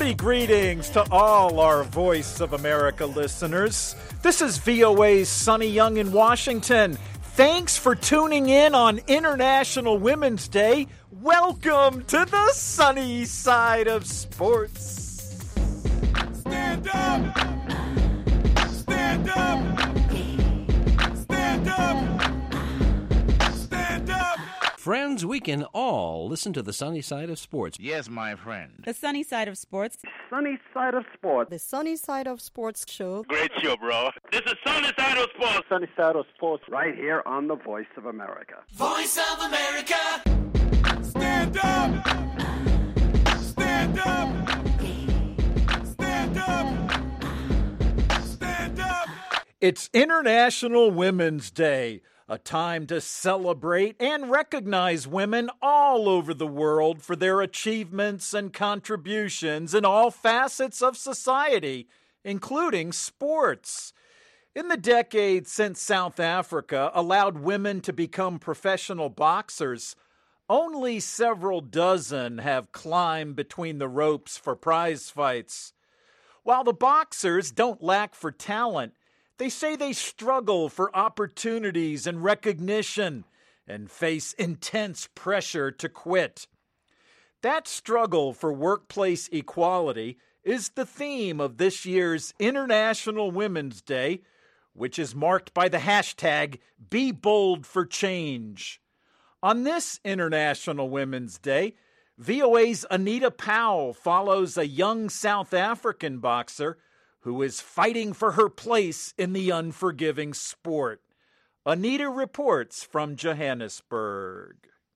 Hearty greetings to all our Voice of America listeners. This is VOA's Sonny Young in Washington. Thanks for tuning in on International Women's Day. Welcome to the sunny side of sports. Stand up! Stand up! Stand up! Stand up! Friends, we can all listen to the sunny side of sports. Yes, my friend. The sunny side of sports. Sunny side of sports. The Sunny Side of Sports show. Great show, bro. This is Sunny Side of Sports. Sunny side of sports right here on the Voice of America. Voice of America! Stand up! Stand up! Stand up! Stand up! It's International Women's Day, a time to celebrate and recognize women all over the world for their achievements and contributions in all facets of society, including sports. In the decades since South Africa allowed women to become professional boxers, only several dozen have climbed between the ropes for prize fights. While the boxers don't lack for talent, they say they struggle for opportunities and recognition and face intense pressure to quit. That struggle for workplace equality is the theme of this year's International Women's Day, which is marked by the hashtag #BeBoldForChange. On this International Women's Day, VOA's Anita Powell follows a young South African boxer who is fighting for her place in the unforgiving sport. Anita reports from Johannesburg.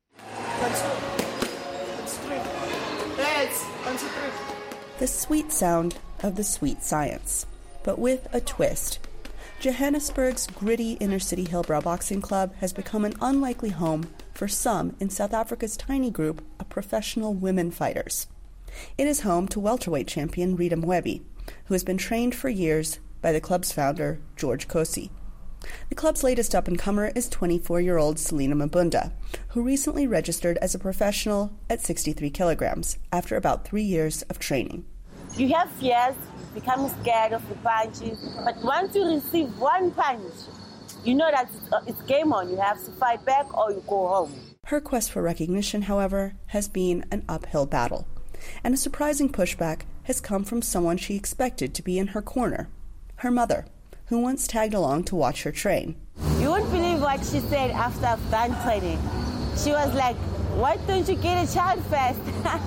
The sweet sound of the sweet science, but with a twist. Johannesburg's gritty inner-city Hillbrow Boxing Club has become an unlikely home for some in South Africa's tiny group of professional women fighters. It is home to welterweight champion Rita Mwebi, who has been trained for years by the club's founder, George Kosi. The club's latest up-and-comer is 24-year-old Selena Mabunda, who recently registered as a professional at 63 kilograms after about 3 years of training. You have fears, become scared of the punches, but once you receive one punch, you know that it's game on. You have to fight back or you go home. Her quest for recognition, however, has been an uphill battle, and a surprising pushback has come from someone she expected to be in her corner, her mother, who once tagged along to watch her train. You won't believe what she said after I've done training. She was like, why don't you get a child first?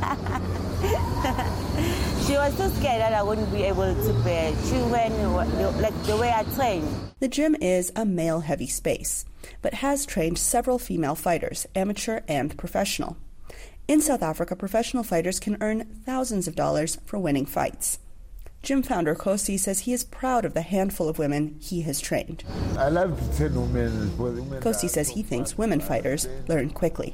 She was so scared that I wouldn't be able to bear children like the way I train. The gym is a male-heavy space, but has trained several female fighters, amateur and professional. In South Africa, professional fighters can earn thousands of dollars for winning fights. Gym founder Kosi says he is proud of the handful of women he has trained. I love to train women. Kosi says he thinks women fighters learn quickly.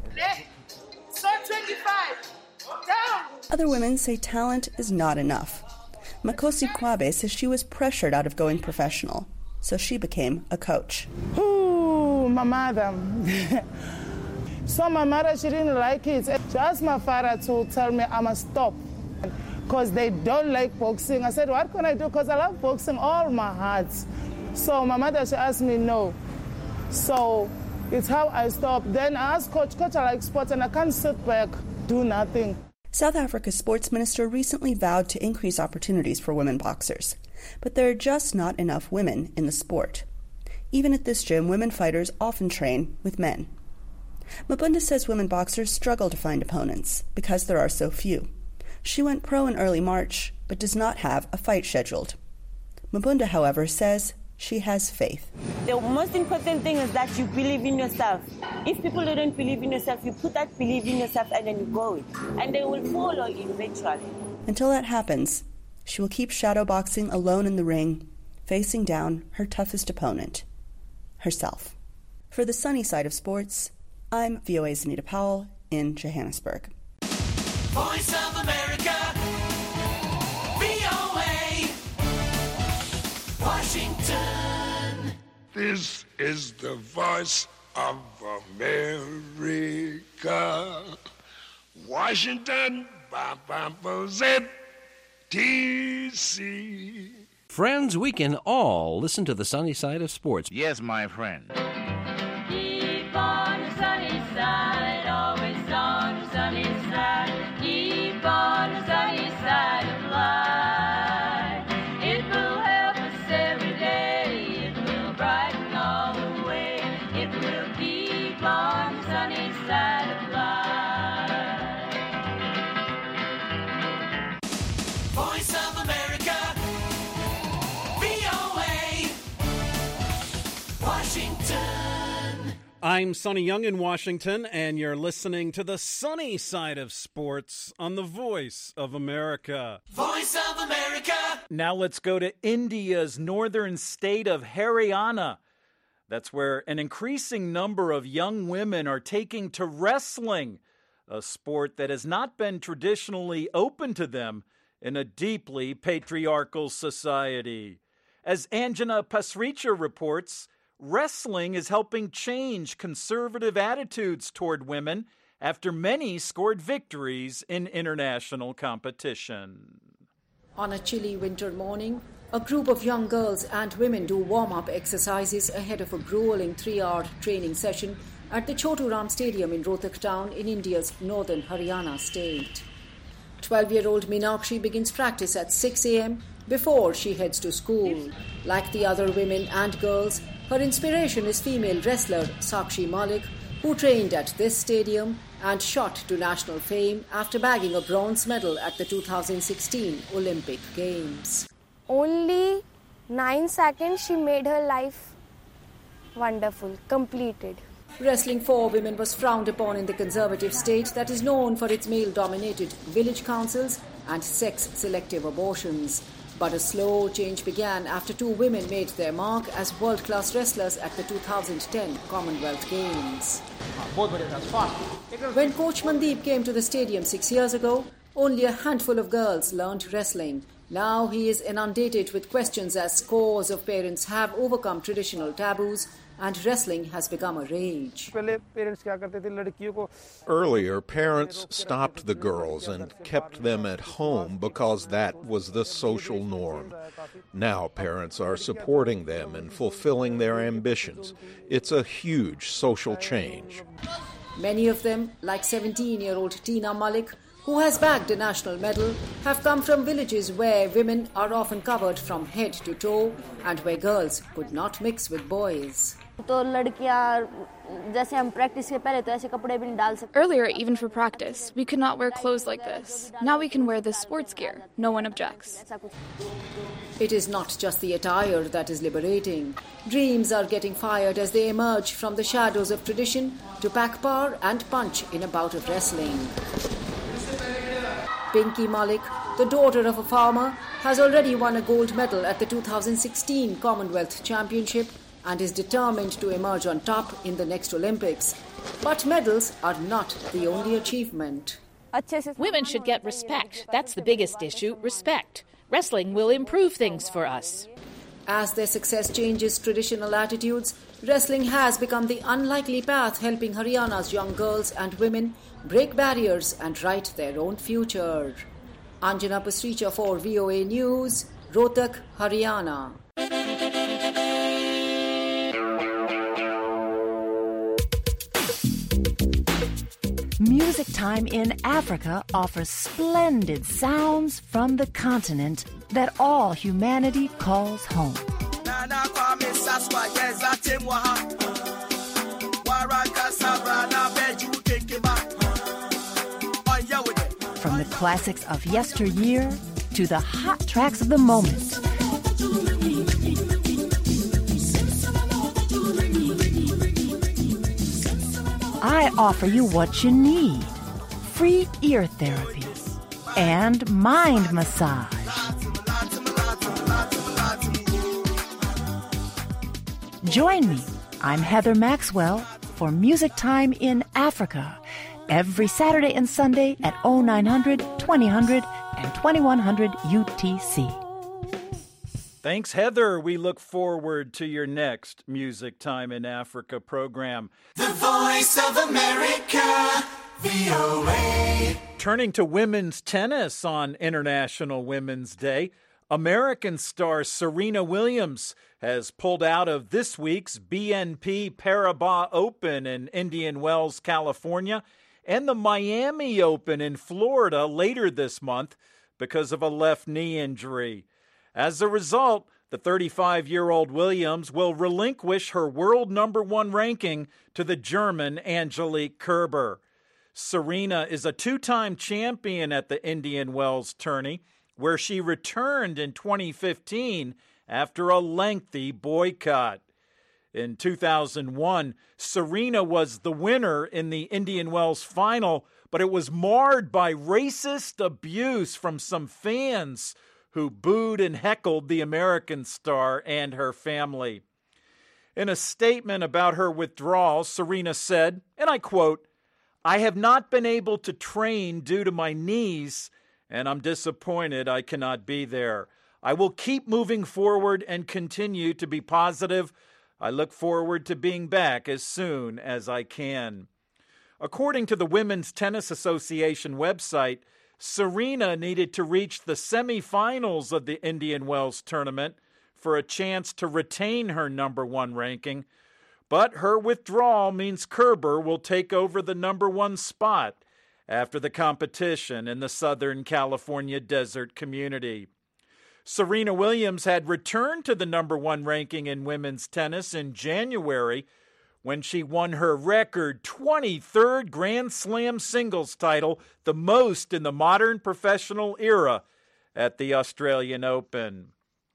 Other women say talent is not enough. Makosi Kwabe says she was pressured out of going professional, so she became a coach. Ooh, my mother. So my mother, she didn't like it. She asked my father to tell me I must stop because they don't like boxing. I said, what can I do? Because I love boxing all my heart. So my mother, she asked me no. So it's how I stopped. Then I asked Coach, I like sports and I can't sit back, do nothing. South Africa's sports minister recently vowed to increase opportunities for women boxers, but there are just not enough women in the sport. Even at this gym, women fighters often train with men. Mabunda says women boxers struggle to find opponents because there are so few. She went pro in early March, but does not have a fight scheduled. Mabunda, however, says she has faith. The most important thing is that you believe in yourself. If people don't believe in yourself, you put that belief in yourself and then you go it. And they will follow you eventually. Until that happens, she will keep shadowboxing alone in the ring, facing down her toughest opponent, herself. For the sunny side of sports, I'm VOA's Anita Powell in Johannesburg. Voice of America, VOA, Washington. This is the voice of America. Washington, DC. Friends, we can all listen to the sunny side of sports. Yes, my friend. Keep on the sunny side, always on the sunny side. Keep on the sunny side of life. It will help us every day. It will brighten all the way. It will keep on the sunny side of life. Voice of America, VOA, Washington. I'm Sonny Young in Washington, and you're listening to the sunny side of sports on the Voice of America. Voice of America. Now let's go to India's northern state of Haryana. That's where an increasing number of young women are taking to wrestling, a sport that has not been traditionally open to them in a deeply patriarchal society. As Anjana Pasricha reports, wrestling is helping change conservative attitudes toward women after many scored victories in international competition. On a chilly winter morning, a group of young girls and women do warm-up exercises ahead of a grueling 3-hour training session at the Chotu Ram Stadium in Rohtak town in India's northern Haryana state. 12-year-old Meenakshi begins practice at 6 a.m. before she heads to school. Like the other women and girls, her inspiration is female wrestler Sakshi Malik, who trained at this stadium and shot to national fame after bagging a bronze medal at the 2016 Olympic Games. Only 9 seconds she made her life wonderful, completed. Wrestling for women was frowned upon in the conservative state that is known for its male-dominated village councils and sex-selective abortions. But a slow change began after 2 women made their mark as world-class wrestlers at the 2010 Commonwealth Games. When Coach Mandeep came to the stadium 6 years ago, only a handful of girls learned wrestling. Now he is inundated with questions as scores of parents have overcome traditional taboos and wrestling has become a rage. Earlier, parents stopped the girls and kept them at home because that was the social norm. Now parents are supporting them and fulfilling their ambitions. It's a huge social change. Many of them, like 17-year-old Tina Malik, who has bagged a national medal, have come from villages where women are often covered from head to toe and where girls could not mix with boys. Earlier, even for practice, we could not wear clothes like this. Now we can wear this sports gear. No one objects. It is not just the attire that is liberating. Dreams are getting fired as they emerge from the shadows of tradition to pack power and punch in a bout of wrestling. Pinky Malik, the daughter of a farmer, has already won a gold medal at the 2016 Commonwealth Championship and is determined to emerge on top in the next Olympics. But medals are not the only achievement. Women should get respect. That's the biggest issue, respect. Wrestling will improve things for us. As their success changes traditional attitudes, wrestling has become the unlikely path helping Haryana's young girls and women break barriers and write their own future. Anjana Pasricha for VOA News, Rohtak, Haryana. Music Time in Africa offers splendid sounds from the continent that all humanity calls home. From the classics of yesteryear to the hot tracks of the moment. I offer you what you need. Free ear therapy and mind massage. Join me. I'm Heather Maxwell for Music Time in Africa every Saturday and Sunday at 0900, 2000, and 2100 UTC. Thanks, Heather. We look forward to your next Music Time in Africa program. The Voice of America, VOA. Turning to women's tennis on International Women's Day, American star Serena Williams has pulled out of this week's BNP Paribas Open in Indian Wells, California, and the Miami Open in Florida later this month because of a left knee injury. As a result, the 35-year-old Williams will relinquish her world number one ranking to the German Angelique Kerber. Serena is a two-time champion at the Indian Wells tourney, where she returned in 2015 after a lengthy boycott. In 2001, Serena was the winner in the Indian Wells final, but it was marred by racist abuse from some fans who booed and heckled the American star and her family. In a statement about her withdrawal, Serena said, and I quote, "I have not been able to train due to my knees, and I'm disappointed I cannot be there. I will keep moving forward and continue to be positive. I look forward to being back as soon as I can." According to the Women's Tennis Association website, Serena needed to reach the semifinals of the Indian Wells tournament for a chance to retain her number one ranking, but her withdrawal means Kerber will take over the number one spot after the competition in the Southern California desert community. Serena Williams had returned to the number one ranking in women's tennis in January when she won her record 23rd Grand Slam singles title, the most in the modern professional era, at the Australian Open.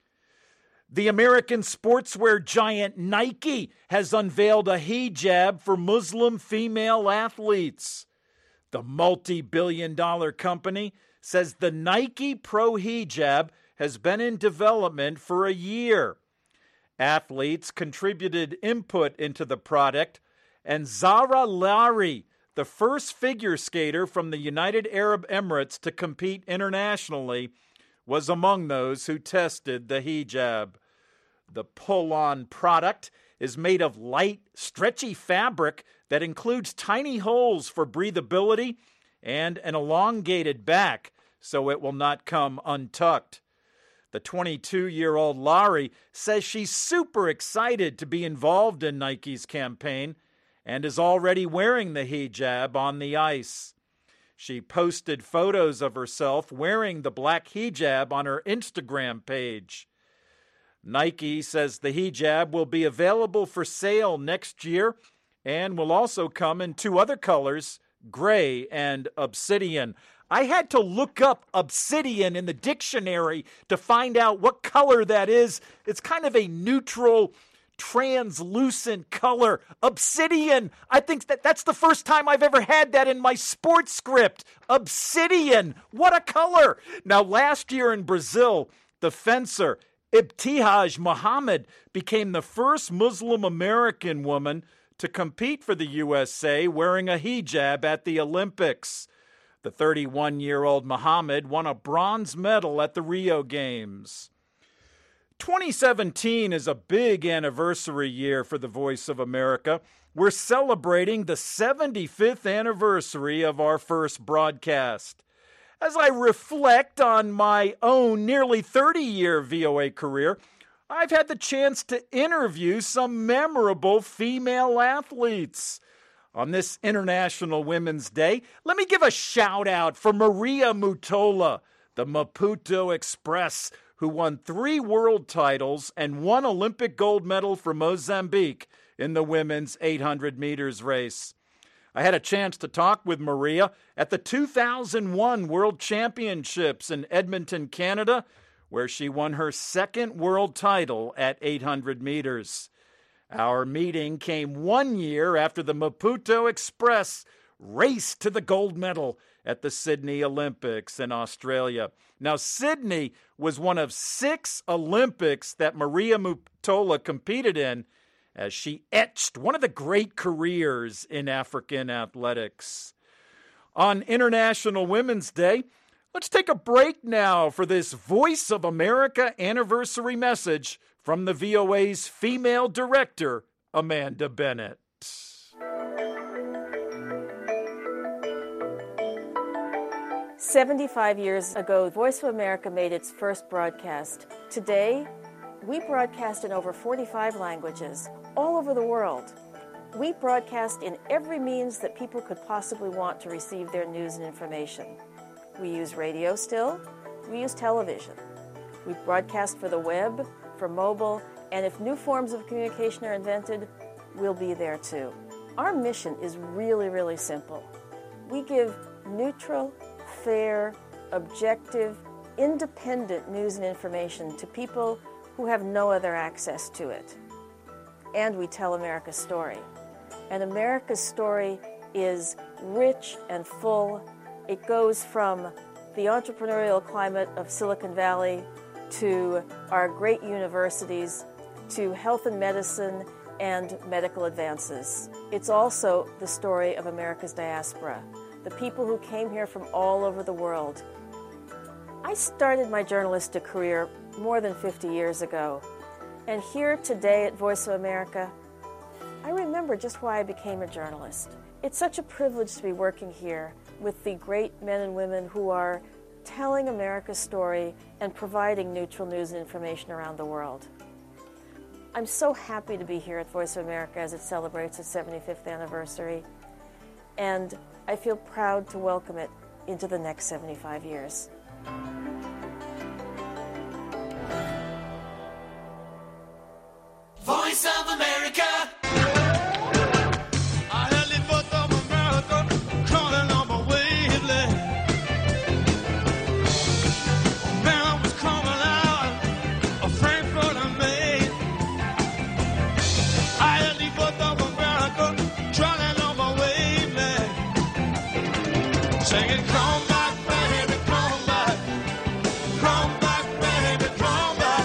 The American sportswear giant Nike has unveiled a hijab for Muslim female athletes. The multi-billion-dollar company says the Nike Pro Hijab has been in development for a year. Athletes contributed input into the product, and Zahra Lari, the first figure skater from the United Arab Emirates to compete internationally, was among those who tested the hijab. The pull-on product is made of light, stretchy fabric that includes tiny holes for breathability and an elongated back so it will not come untucked. The 22-year-old Lari says she's super excited to be involved in Nike's campaign and is already wearing the hijab on the ice. She posted photos of herself wearing the black hijab on her Instagram page. Nike says the hijab will be available for sale next year and will also come in two other colors, gray and obsidian. I had to look up obsidian in the dictionary to find out what color that is. It's kind of a neutral, translucent color. Obsidian. I think that's the first time I've ever had that in my sports script. Obsidian. What a color. Now, last year in Brazil, the fencer Ibtihaj Muhammad became the first Muslim American woman to compete for the USA wearing a hijab at the Olympics. The 31-year-old Muhammad won a bronze medal at the Rio Games. 2017 is a big anniversary year for the Voice of America. We're celebrating the 75th anniversary of our first broadcast. As I reflect on my own nearly 30-year VOA career, I've had the chance to interview some memorable female athletes. On this International Women's Day, let me give a shout-out for Maria Mutola, the Maputo Express, who won 3 world titles and 1 Olympic gold medal for Mozambique in the women's 800 meters race. I had a chance to talk with Maria at the 2001 World Championships in Edmonton, Canada, where she won her 2nd world title at 800 meters. Our meeting came 1 year after the Maputo Express raced to the gold medal at the Sydney Olympics in Australia. Now, Sydney was one of 6 Olympics that Maria Mutola competed in, as she etched one of the great careers in African athletics. On International Women's Day, let's take a break now for this Voice of America anniversary message from the VOA's female director, Amanda Bennett. 75 years ago, Voice of America made its first broadcast. Today, we broadcast in over 45 languages, all over the world. We broadcast in every means that people could possibly want to receive their news and information. We use radio still. We use television. We broadcast for the web, for mobile, and if new forms of communication are invented, we'll be there too. Our mission is really, really simple. We give neutral, fair, objective, independent news and information to people who have no other access to it. And we tell America's story. And America's story is rich and full. It goes from the entrepreneurial climate of Silicon Valley to our great universities, to health and medicine and medical advances. It's also the story of America's diaspora, the people who came here from all over the world. I started my journalistic career more than 50 years ago, and here today at Voice of America, I remember just why I became a journalist. It's such a privilege to be working here with the great men and women who are telling America's story and providing neutral news and information around the world. I'm so happy to be here at Voice of America as it celebrates its 75th anniversary, and I feel proud to welcome it into the next 75 years. Voice of America. Singing, come back, baby, come back. Come back, baby, come back.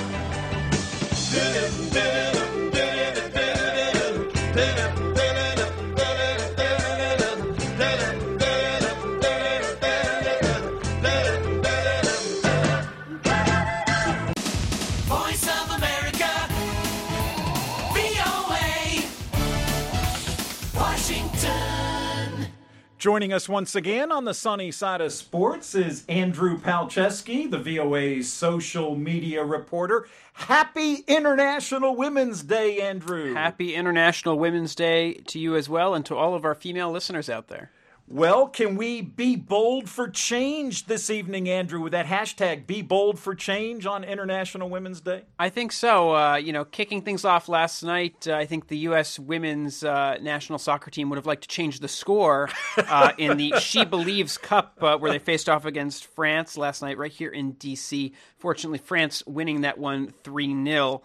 Voice of America. VOA. Washington. Joining us once again on the sunny side of sports is Andrew Palczewski, the VOA's social media reporter. Happy International Women's Day, Andrew. Happy International Women's Day to you as well and to all of our female listeners out there. Well, can we be bold for change this evening, Andrew, with that hashtag Be Bold for Change on International Women's Day? I think so. Kicking things off last night, I think the U.S. women's national soccer team would have liked to change the score in the She Believes Cup where they faced off against France last night right here in D.C. Fortunately, France winning that one 3-0.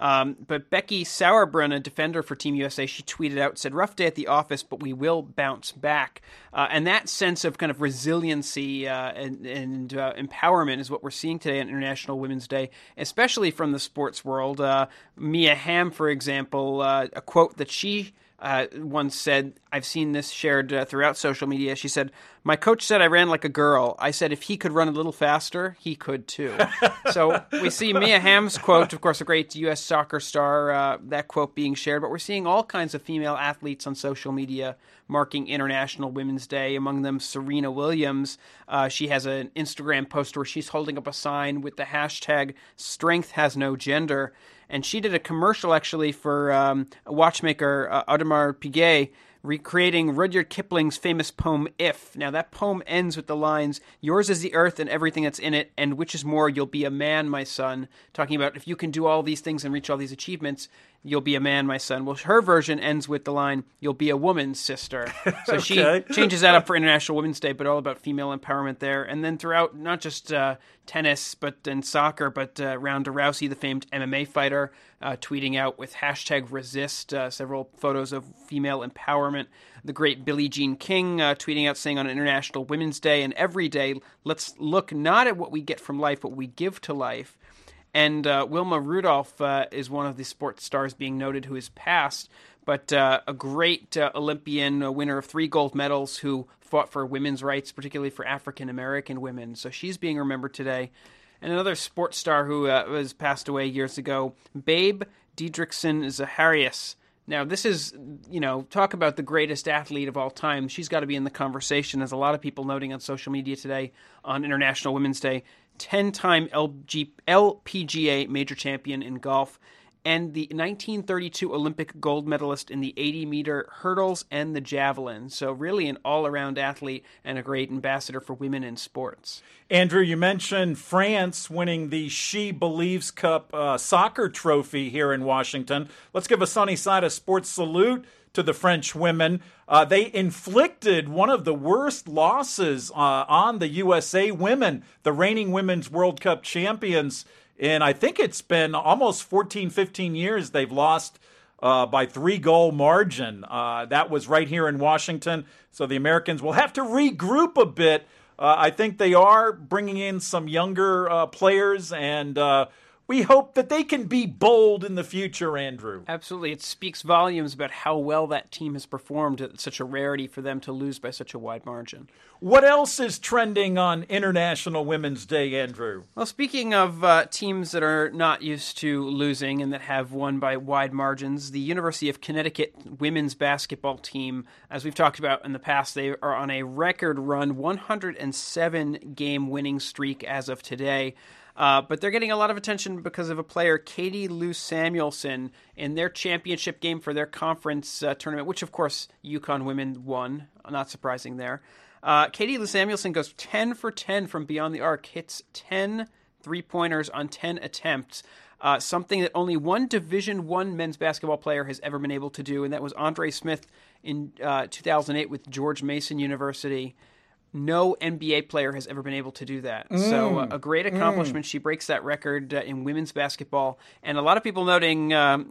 But Becky Sauerbrunn, a defender for Team USA, she tweeted out, said, "Rough day at the office, but we will bounce back." And that sense of kind of resiliency and empowerment is what we're seeing today on International Women's Day, especially from the sports world. Mia Hamm, for example, a quote that she once said, I've seen this shared throughout social media. She said, "My coach said I ran like a girl. I said if he could run a little faster, he could too." So we see Mia Hamm's quote, of course, a great U.S. soccer star, that quote being shared. But we're seeing all kinds of female athletes on social media marking International Women's Day, among them Serena Williams. She has an Instagram post where she's holding up a sign with the hashtag "Strength Has No Gender." And she did a commercial, actually, for a watchmaker, Audemars Piguet, recreating Rudyard Kipling's famous poem, If. Now, that poem ends with the lines, "Yours is the earth and everything that's in it, and which is more, you'll be a man, my son." Talking about if you can do all these things and reach all these achievements, you'll be a man, my son. Well, her version ends with the line, "You'll be a woman's sister." So she changes that up for International Women's Day, but all about female empowerment there. And then throughout, not just tennis and soccer, but Ronda Rousey, the famed MMA fighter, tweeting out with hashtag resist, several photos of female empowerment. The great Billie Jean King tweeting out, saying on International Women's Day and every day, let's look not at what we get from life, but what we give to life. And Wilma Rudolph is one of the sports stars being noted who has passed, but a great Olympian, a winner of 3 gold medals who fought for women's rights, particularly for African-American women. So she's being remembered today. And another sports star who was passed away years ago, Babe Didrikson Zacharias, Now, this is, talk about the greatest athlete of all time. She's got to be in the conversation, as a lot of people noting on social media today on International Women's Day. 10-time LPGA major champion in golf, and the 1932 Olympic gold medalist in the 80-meter hurdles and the javelin. So really an all-around athlete and a great ambassador for women in sports. Andrew, you mentioned France winning the She Believes Cup soccer trophy here in Washington. Let's give a Sunny Side of Sports salute to the French women. They inflicted one of the worst losses on the USA women, the reigning Women's World Cup champions. And I think it's been almost 14, 15 years they've lost by 3-goal margin. That was right here in Washington. So the Americans will have to regroup a bit. I think they are bringing in some younger players, and we hope that they can be bold in the future, Andrew. Absolutely. It speaks volumes about how well that team has performed. It's such a rarity for them to lose by such a wide margin. What else is trending on International Women's Day, Andrew? Well, speaking of teams that are not used to losing and that have won by wide margins, the University of Connecticut women's basketball team, as we've talked about in the past, they are on a record run, 107-game winning streak as of today. But they're getting a lot of attention because of a player, Katie Lou Samuelson, in their championship game for their conference tournament, which, of course, UConn women won. Not surprising there. Katie Lou Samuelson goes 10 for 10 from beyond the arc, hits 10 three-pointers on 10 attempts, something that only one Division I men's basketball player has ever been able to do, and that was Andre Smith in 2008 with George Mason University. No NBA player has ever been able to do that. So a great accomplishment. She breaks that record in women's basketball. And a lot of people noting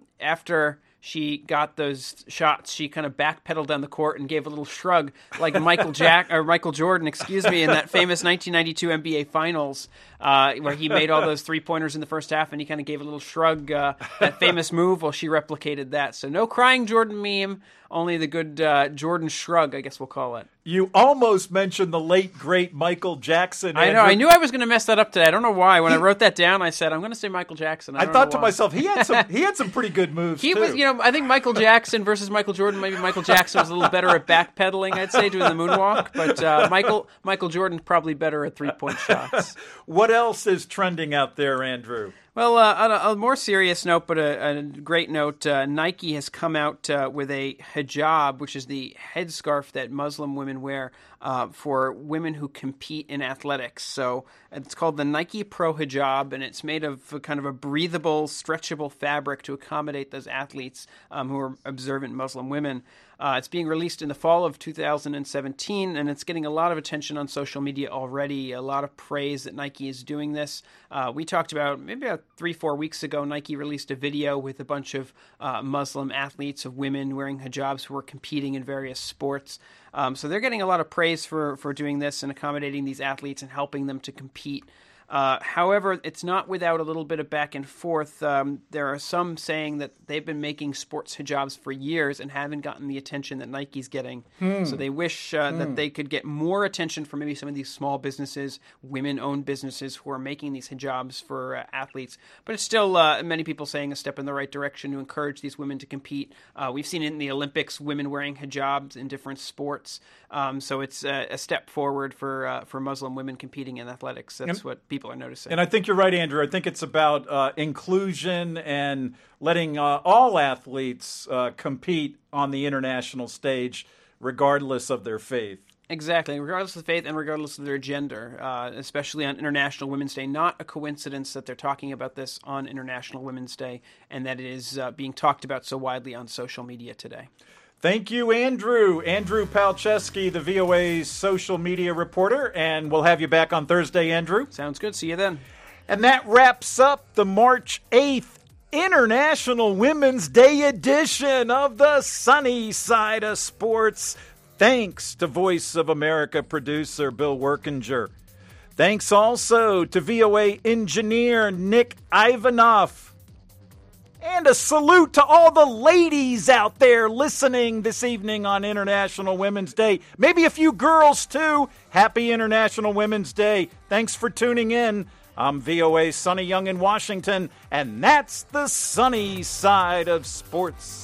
after she got those shots, she kind of backpedaled down the court and gave a little shrug, like Michael Jordan, in that famous 1992 NBA Finals, where he made all those three-pointers in the first half, and he kind of gave a little shrug, that famous move. Well, she replicated that. So no crying Jordan meme, only the good Jordan shrug, I guess we'll call it. You almost mentioned the late, great Michael Jackson. I know. I knew I was going to mess that up today. I don't know why. When I wrote that down, I said, I'm going to say Michael Jackson. I thought to myself, he had some pretty good moves, He too. was, I think Michael Jackson versus Michael Jordan. Maybe Michael Jackson was a little better at backpedaling, I'd say, doing the moonwalk. But Michael Jordan probably better at three-point shots. What else is trending out there, Andrew? Well, on a more serious note, but a great note, Nike has come out with a hijab, which is the headscarf that Muslim women wear for women who compete in athletics. So it's called the Nike Pro Hijab, and it's made of kind of a breathable, stretchable fabric to accommodate those athletes who are observant Muslim women. It's being released in the fall of 2017, and it's getting a lot of attention on social media already, a lot of praise that Nike is doing this. We talked about, maybe about 3-4 weeks ago, Nike released a video with a bunch of Muslim athletes, of women wearing hijabs who were competing in various sports. So they're getting a lot of praise for doing this and accommodating these athletes and helping them to compete. However, it's not without a little bit of back and forth. There are some saying that they've been making sports hijabs for years and haven't gotten the attention that Nike's getting. So they wish that they could get more attention from maybe some of these small businesses, women-owned businesses who are making these hijabs for athletes. But it's still many people saying a step in the right direction to encourage these women to compete. We've seen it in the Olympics, women wearing hijabs in different sports. So it's a step forward for Muslim women competing in athletics. That's what people are noticing. And I think you're right, Andrew. I think it's about inclusion and letting all athletes compete on the international stage, regardless of their faith. Exactly, regardless of faith and regardless of their gender, especially on International Women's Day. Not a coincidence that they're talking about this on International Women's Day and that it is being talked about so widely on social media today. Thank you, Andrew. Andrew Palczewski, the VOA's social media reporter, and we'll have you back on Thursday, Andrew. Sounds good. See you then. And that wraps up the March 8th International Women's Day edition of the Sunny Side of Sports. Thanks to Voice of America producer Bill Workinger. Thanks also to VOA engineer Nick Ivanoff. And a salute to all the ladies out there listening this evening on International Women's Day. Maybe a few girls, too. Happy International Women's Day. Thanks for tuning in. I'm VOA's Sonny Young in Washington, and that's the Sunny Side of Sports.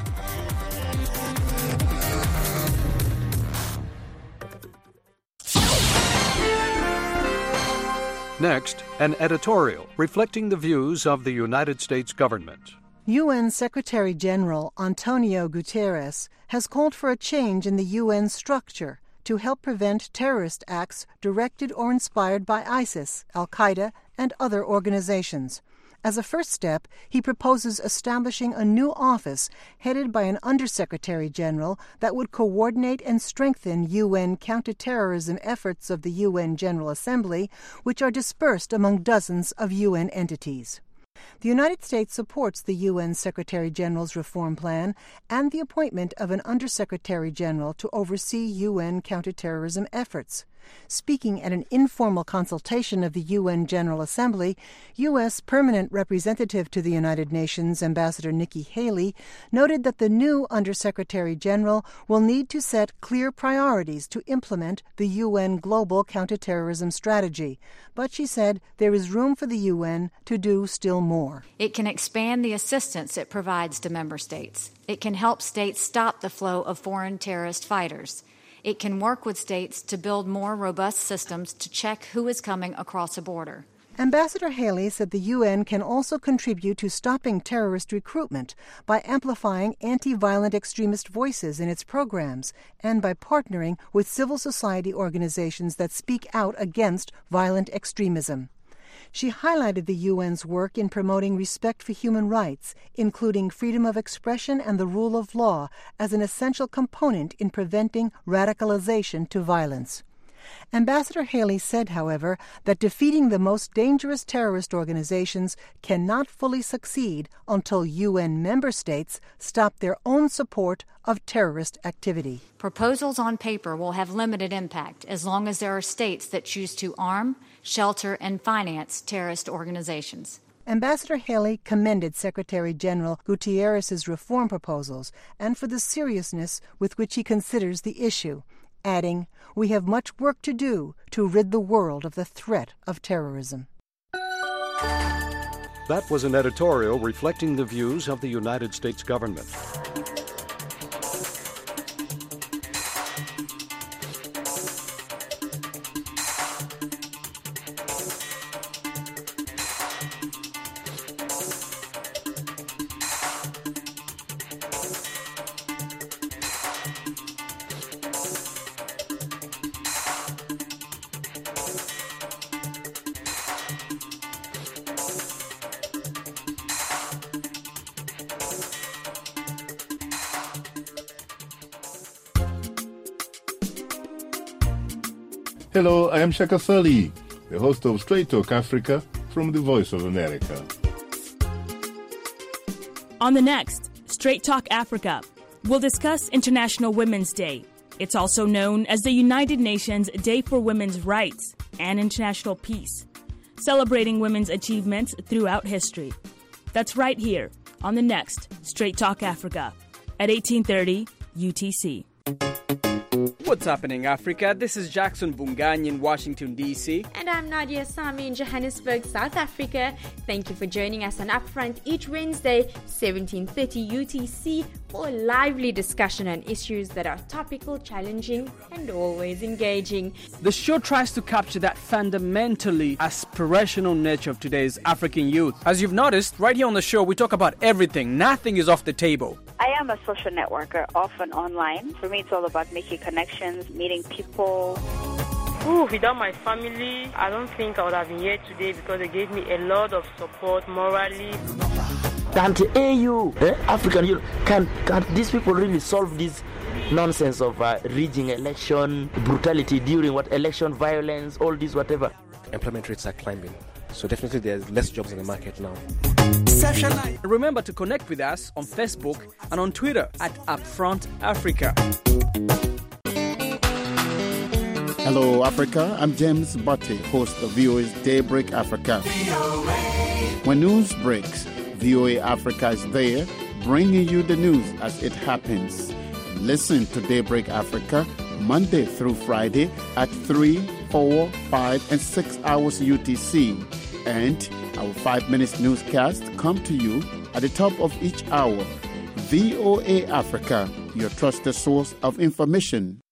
Next, an editorial reflecting the views of the United States government. UN Secretary-General Antonio Guterres has called for a change in the UN structure to help prevent terrorist acts directed or inspired by ISIS, Al-Qaeda, and other organizations. As a first step, he proposes establishing a new office headed by an Undersecretary-General that would coordinate and strengthen UN counterterrorism efforts of the UN General Assembly, which are dispersed among dozens of UN entities. The United States supports the UN Secretary-General's reform plan and the appointment of an Undersecretary-General to oversee UN counterterrorism efforts. Speaking at an informal consultation of the UN General Assembly, U.S. Permanent Representative to the United Nations, Ambassador Nikki Haley, noted that the new Undersecretary-General will need to set clear priorities to implement the UN Global Counterterrorism Strategy. But she said there is room for the UN to do still more. It can expand the assistance it provides to member states. It can help states stop the flow of foreign terrorist fighters. It can work with states to build more robust systems to check who is coming across a border. Ambassador Haley said the UN can also contribute to stopping terrorist recruitment by amplifying anti-violent extremist voices in its programs and by partnering with civil society organizations that speak out against violent extremism. She highlighted the UN's work in promoting respect for human rights, including freedom of expression and the rule of law, as an essential component in preventing radicalization to violence. Ambassador Haley said, however, that defeating the most dangerous terrorist organizations cannot fully succeed until UN member states stop their own support of terrorist activity. Proposals on paper will have limited impact as long as there are states that choose to arm, shelter, and finance terrorist organizations. Ambassador Haley commended Secretary-General Guterres' reform proposals and for the seriousness with which he considers the issue, adding, "We have much work to do to rid the world of the threat of terrorism." That was an editorial reflecting the views of the United States government. Hello, I am Shaka Sali, the host of Straight Talk Africa from the Voice of America. On the next Straight Talk Africa, we'll discuss International Women's Day. It's also known as the United Nations Day for Women's Rights and International Peace, celebrating women's achievements throughout history. That's right here on the next Straight Talk Africa at 1830 UTC. What's happening, Africa? This is Jackson Bungani in Washington, D.C. And I'm Nadia Sami in Johannesburg, South Africa. Thank you for joining us on Upfront each Wednesday, 1730 UTC, for a lively discussion on issues that are topical, challenging, and always engaging. The show tries to capture that fundamentally aspirational nature of today's African youth. As you've noticed, right here on the show, we talk about everything. Nothing is off the table. I am a social networker, often online. For me, it's all about making connections, meeting people. Without my family, I don't think I would have been here today because they gave me a lot of support morally. Can't AU, African Union, can these people really solve this nonsense of rigging election, brutality during election violence, all this whatever? Employment rates are climbing, so definitely there's less jobs in the market now. Remember to connect with us on Facebook and on Twitter at Upfront Africa. Hello, Africa. I'm James Butte, host of VOA's Daybreak Africa. When news breaks, VOA Africa is there, bringing you the news as it happens. Listen to Daybreak Africa Monday through Friday at 3, 4, 5, and 6 hours UTC. And our 5 minutes newscast come to you at the top of each hour. VOA Africa, your trusted source of information